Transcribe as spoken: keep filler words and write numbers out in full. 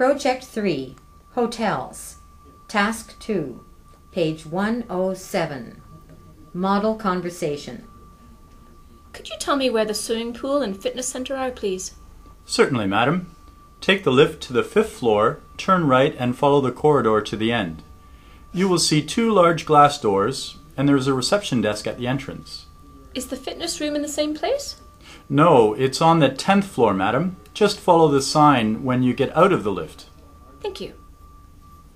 Project three, Hotels. Task two, page one oh seven. Model Conversation. Could you tell me where the swimming pool and fitness center are, please? Certainly, madam. Take the lift to the fifth floor, turn right and follow the corridor to the end. You will see two large glass doors, and there is a reception desk at the entrance. Is the fitness room in the same place? No, it's on the tenth floor, madam. Just follow the sign when you get out of the lift. Thank you.